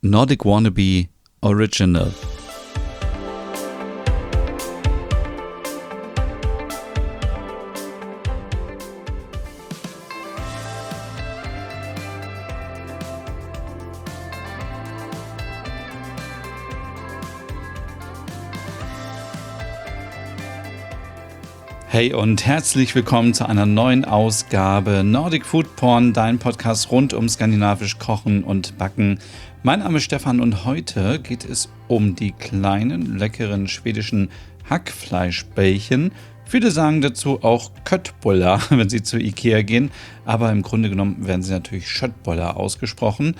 Nordic Wannabe Original. Hey und herzlich willkommen zu einer neuen Ausgabe Nordic Food Porn, dein Podcast rund um skandinavisch Kochen und Backen. Mein Name ist Stefan und heute geht es um die kleinen, leckeren schwedischen Hackfleischbällchen. Viele sagen dazu auch köttbullar, wenn sie zu Ikea gehen, aber im Grunde genommen werden sie natürlich köttbullar ausgesprochen.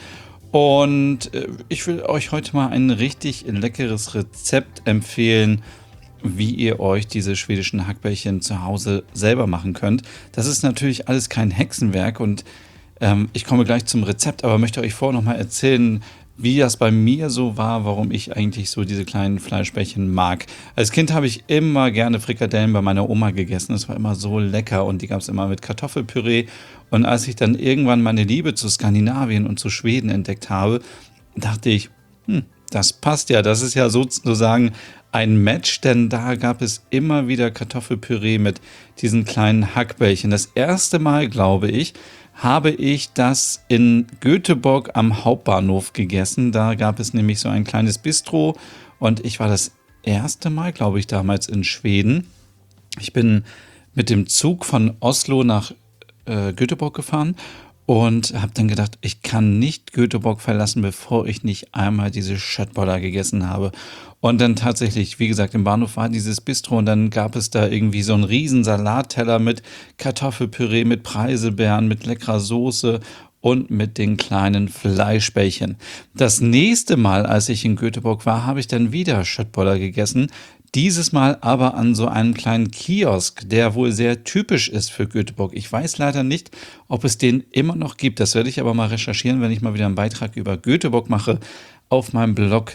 Und ich will euch heute mal ein richtig leckeres Rezept empfehlen, wie ihr euch diese schwedischen Hackbällchen zu Hause selber machen könnt. Das ist natürlich alles kein Hexenwerk und ich komme gleich zum Rezept, aber möchte euch vorher noch mal erzählen, wie das bei mir so war, warum ich eigentlich so diese kleinen Fleischbällchen mag. Als Kind habe ich immer gerne Frikadellen bei meiner Oma gegessen. Das war immer so lecker und die gab es immer mit Kartoffelpüree. Und als ich dann irgendwann meine Liebe zu Skandinavien und zu Schweden entdeckt habe, dachte ich, das passt ja. Das ist ja sozusagen ein Match, denn da gab es immer wieder Kartoffelpüree mit diesen kleinen Hackbällchen. Das erste Mal, glaube ich, habe ich das in Göteborg am Hauptbahnhof gegessen. Da gab es nämlich so ein kleines Bistro und ich war das erste Mal, glaube ich, damals in Schweden. Ich bin mit dem Zug von Oslo nach Göteborg gefahren und habe dann gedacht, ich kann nicht Göteborg verlassen, bevor ich nicht einmal diese köttbullar gegessen habe. Und dann tatsächlich, wie gesagt, im Bahnhof war dieses Bistro und dann gab es da irgendwie so einen riesen Salatteller mit Kartoffelpüree, mit Preiselbeeren, mit leckerer Soße und mit den kleinen Fleischbällchen. Das nächste Mal, als ich in Göteborg war, habe ich dann wieder köttbullar gegessen. Dieses Mal aber an so einem kleinen Kiosk, der wohl sehr typisch ist für Göteborg. Ich weiß leider nicht, ob es den immer noch gibt. Das werde ich aber mal recherchieren, wenn ich mal wieder einen Beitrag über Göteborg mache auf meinem Blog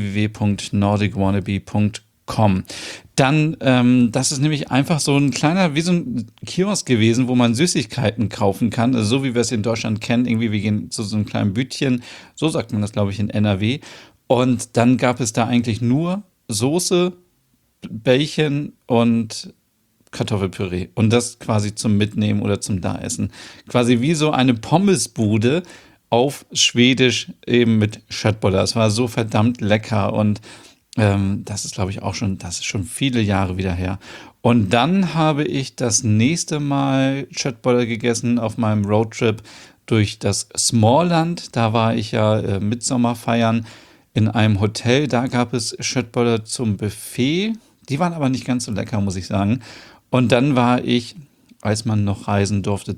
www.nordicwannabe.com. Dann, das ist nämlich einfach so ein kleiner, wie so ein Kiosk gewesen, wo man Süßigkeiten kaufen kann. Also so wie wir es in Deutschland kennen, irgendwie, wir gehen zu so einem kleinen Bütchen. So sagt man das, glaube ich, in NRW. Und dann gab es da eigentlich nur Soße, Bällchen und Kartoffelpüree und das quasi zum Mitnehmen oder zum Daessen. Quasi wie so eine Pommesbude auf Schwedisch eben mit köttbullar. Es war so verdammt lecker und das ist, glaube ich, das ist schon viele Jahre wieder her. Und dann habe ich das nächste Mal köttbullar gegessen auf meinem Roadtrip durch das Småland. Da war ich ja Mitsommer feiern in einem Hotel. Da gab es köttbullar zum Buffet. Die waren aber nicht ganz so lecker, muss ich sagen. Und dann war ich, als man noch reisen durfte,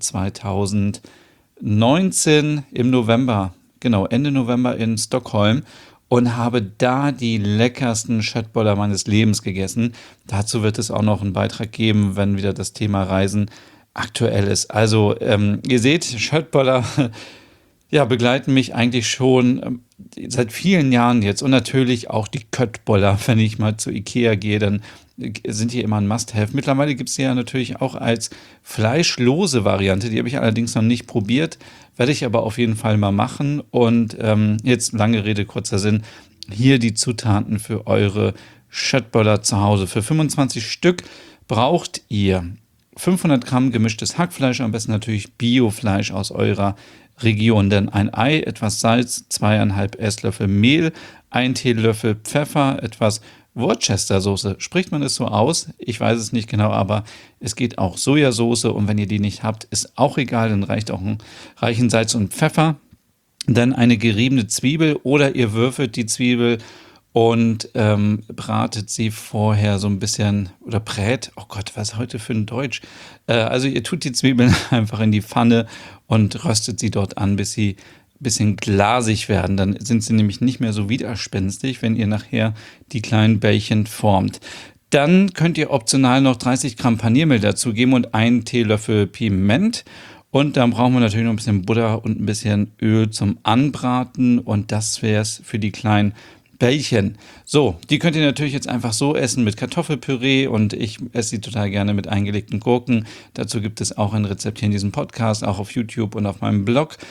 2019 im November, genau, Ende November in Stockholm und habe da die leckersten köttbullar meines Lebens gegessen. Dazu wird es auch noch einen Beitrag geben, wenn wieder das Thema Reisen aktuell ist. Also, ihr seht, köttbullar ja, begleiten mich eigentlich schon seit vielen Jahren jetzt und natürlich auch die köttbullar. Wenn ich mal zu Ikea gehe, dann sind die immer ein Must-Have. Mittlerweile gibt es die ja natürlich auch als fleischlose Variante. Die habe ich allerdings noch nicht probiert, werde ich aber auf jeden Fall mal machen. Und jetzt lange Rede, kurzer Sinn. Hier die Zutaten für eure köttbullar zu Hause. Für 25 Stück braucht ihr 500 Gramm gemischtes Hackfleisch, am besten natürlich Biofleisch aus eurer Region, denn ein Ei, etwas Salz, 2,5 Esslöffel Mehl, 1 Teelöffel Pfeffer, etwas Worcestersoße. Spricht man es so aus? Ich weiß es nicht genau, aber es geht auch Sojasauce und wenn ihr die nicht habt, ist auch egal, dann reicht auch ein Reichen Salz und Pfeffer. Dann eine geriebene Zwiebel oder ihr würfelt die Zwiebel und bratet sie vorher so ein bisschen oder brät. Oh Gott, was heute für ein Deutsch? Also ihr tut die Zwiebeln einfach in die Pfanne und röstet sie dort an, bis sie ein bisschen glasig werden. Dann sind sie nämlich nicht mehr so widerspenstig, wenn ihr nachher die kleinen Bällchen formt. Dann könnt ihr optional noch 30 Gramm Paniermehl dazugeben und 1 Teelöffel Piment. Und dann brauchen wir natürlich noch ein bisschen Butter und ein bisschen Öl zum Anbraten. Und das wäre es für die kleinen Bällchen. So, die könnt ihr natürlich jetzt einfach so essen mit Kartoffelpüree und ich esse sie total gerne mit eingelegten Gurken. Dazu gibt es auch ein Rezept hier in diesem Podcast, auch auf YouTube und auf meinem Blog.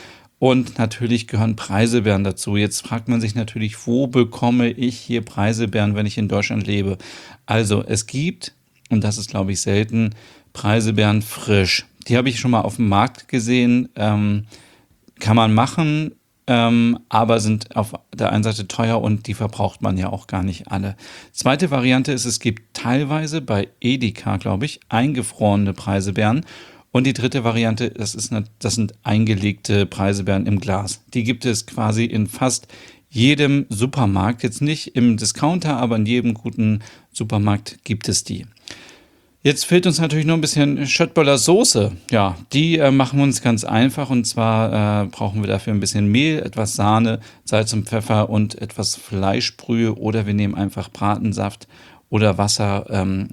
Und natürlich gehören Preiselbeeren dazu. Jetzt fragt man sich natürlich, wo bekomme ich hier Preiselbeeren, wenn ich in Deutschland lebe? Also es gibt, und das ist glaube ich selten, Preiselbeeren frisch. Die habe ich schon mal auf dem Markt gesehen, kann man machen, aber sind auf der einen Seite teuer und die verbraucht man ja auch gar nicht alle. Zweite Variante ist, es gibt teilweise bei Edeka, glaube ich, eingefrorene Preiselbeeren. Und die dritte Variante, das sind eingelegte Preiselbeeren im Glas. Die gibt es quasi in fast jedem Supermarkt. Jetzt nicht im Discounter, aber in jedem guten Supermarkt gibt es die. Jetzt fehlt uns natürlich nur ein bisschen Schöttböller Soße. Ja, die machen wir uns ganz einfach, und zwar brauchen wir dafür ein bisschen Mehl, etwas Sahne, Salz und Pfeffer und etwas Fleischbrühe, oder wir nehmen einfach Bratensaft oder Wasser.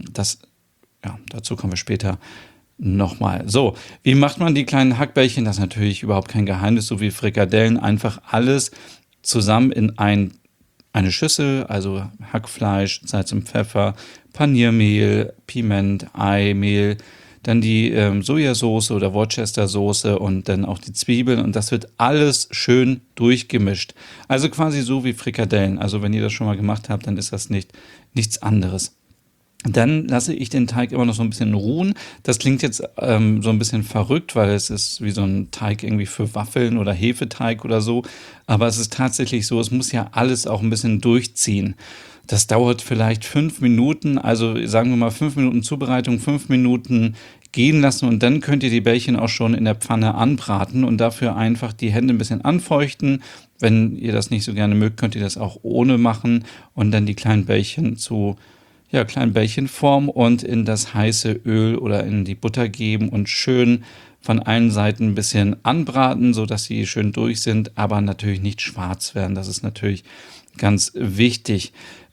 Dazu kommen wir später nochmal. So, wie macht man die kleinen Hackbällchen? Das ist natürlich überhaupt kein Geheimnis, so wie Frikadellen. Einfach alles zusammen in eine Schüssel, also Hackfleisch, Salz und Pfeffer, Paniermehl, Piment, Eimehl, dann die Sojasauce oder Worcestersoße und dann auch die Zwiebeln, und das wird alles schön durchgemischt. Also quasi so wie Frikadellen. Also wenn ihr das schon mal gemacht habt, dann ist das nichts anderes. Dann lasse ich den Teig immer noch so ein bisschen ruhen. Das klingt jetzt so ein bisschen verrückt, weil es ist wie so ein Teig irgendwie für Waffeln oder Hefeteig oder so. Aber es ist tatsächlich so, es muss ja alles auch ein bisschen durchziehen. Das dauert vielleicht 5 Minuten, also sagen wir mal 5 Minuten Zubereitung, 5 Minuten gehen lassen, und dann könnt ihr die Bällchen auch schon in der Pfanne anbraten und dafür einfach die Hände ein bisschen anfeuchten. Wenn ihr das nicht so gerne mögt, könnt ihr das auch ohne machen und dann die kleinen Bällchen kleinen Bällchenform und in das heiße Öl oder in die Butter geben und schön von allen Seiten ein bisschen anbraten, sodass sie schön durch sind, aber natürlich nicht schwarz werden. Das ist natürlich ganz wichtig.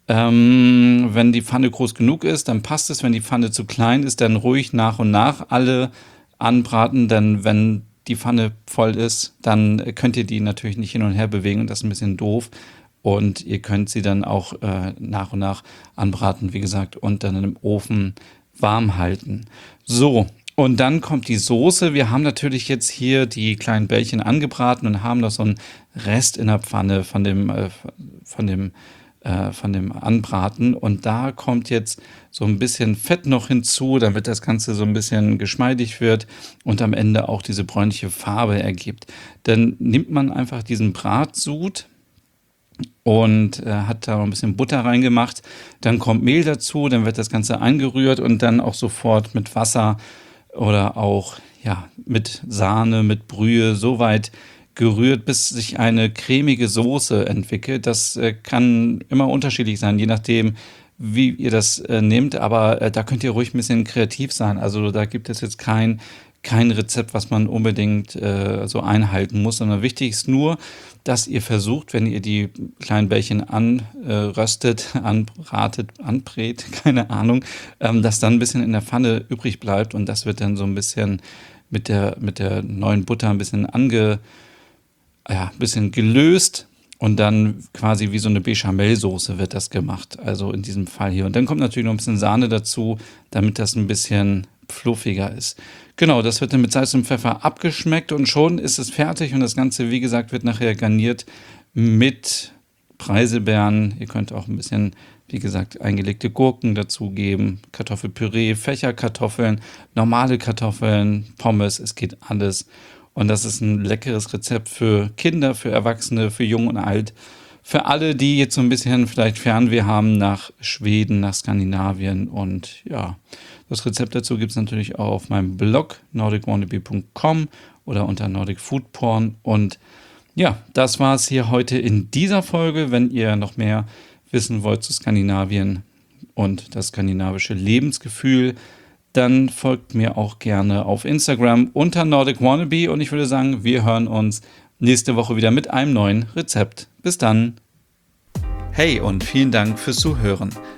Wenn die Pfanne groß genug ist, dann passt es. Wenn die Pfanne zu klein ist, dann ruhig nach und nach alle anbraten, denn wenn die Pfanne voll ist, dann könnt ihr die natürlich nicht hin und her bewegen, und das ist ein bisschen doof. Und ihr könnt sie dann auch nach und nach anbraten, wie gesagt, und dann im Ofen warm halten. So, und dann kommt die Soße. Wir haben natürlich jetzt hier die kleinen Bällchen angebraten und haben noch so einen Rest in der Pfanne von dem Anbraten. Und da kommt jetzt so ein bisschen Fett noch hinzu, damit das Ganze so ein bisschen geschmeidig wird und am Ende auch diese bräunliche Farbe ergibt. Dann nimmt man einfach diesen Bratsud und hat da noch ein bisschen Butter reingemacht. Dann kommt Mehl dazu, dann wird das Ganze eingerührt und dann auch sofort mit Wasser oder auch mit Sahne, mit Brühe so weit gerührt, bis sich eine cremige Soße entwickelt. Das kann immer unterschiedlich sein, je nachdem, wie ihr das nehmt, aber da könnt ihr ruhig ein bisschen kreativ sein. Also da gibt es jetzt kein Rezept, was man unbedingt so einhalten muss, sondern wichtig ist nur, dass ihr versucht, wenn ihr die kleinen Bällchen anröstet, anbrät, keine Ahnung, dass dann ein bisschen in der Pfanne übrig bleibt, und das wird dann so ein bisschen mit der neuen Butter ein bisschen bisschen gelöst, und dann quasi wie so eine Bechamelsoße wird das gemacht, also in diesem Fall hier. Und dann kommt natürlich noch ein bisschen Sahne dazu, damit das ein bisschen fluffiger ist. Genau, das wird dann mit Salz und Pfeffer abgeschmeckt und schon ist es fertig, und das Ganze, wie gesagt, wird nachher garniert mit Preiselbeeren. Ihr könnt auch ein bisschen, wie gesagt, eingelegte Gurken dazugeben, Kartoffelpüree, Fächerkartoffeln, normale Kartoffeln, Pommes, es geht alles. Und das ist ein leckeres Rezept für Kinder, für Erwachsene, für Jung und Alt. Für alle, die jetzt so ein bisschen vielleicht Fernweh haben nach Schweden, nach Skandinavien. Und ja, das Rezept dazu gibt es natürlich auch auf meinem Blog nordicwannabe.com oder unter Nordic Food Porn. Und ja, das war es hier heute in dieser Folge. Wenn ihr noch mehr wissen wollt zu Skandinavien und das skandinavische Lebensgefühl, dann folgt mir auch gerne auf Instagram unter Nordic Wannabe, und ich würde sagen, wir hören uns nächste Woche wieder mit einem neuen Rezept. Bis dann. Hey und vielen Dank fürs Zuhören.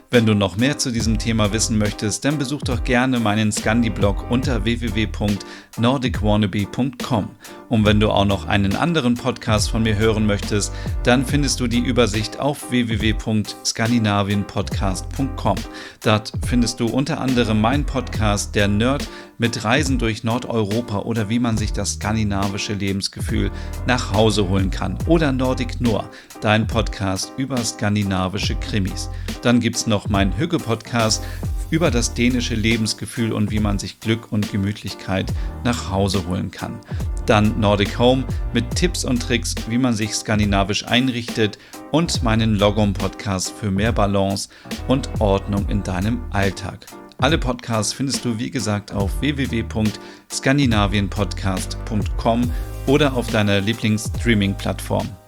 Wenn du noch mehr zu diesem Thema wissen möchtest, dann besuch doch gerne meinen Scandi-Blog unter www.nordicwannabe.com. Und wenn du auch noch einen anderen Podcast von mir hören möchtest, dann findest du die Übersicht auf www.skandinavienpodcast.com. Dort findest du unter anderem meinen Podcast Der Nerd mit Reisen durch Nordeuropa oder wie man sich das skandinavische Lebensgefühl nach Hause holen kann. Oder Nordic Noir, dein Podcast über skandinavische Krimis. Dann gibt es noch meinen Hügge-Podcast über das dänische Lebensgefühl und wie man sich Glück und Gemütlichkeit nach Hause holen kann. Dann Nordic Home mit Tipps und Tricks, wie man sich skandinavisch einrichtet und meinen Logom-Podcast für mehr Balance und Ordnung in deinem Alltag. Alle Podcasts findest du, wie gesagt, auf www.skandinavienpodcast.com oder auf deiner Lieblings-Streaming-Plattform.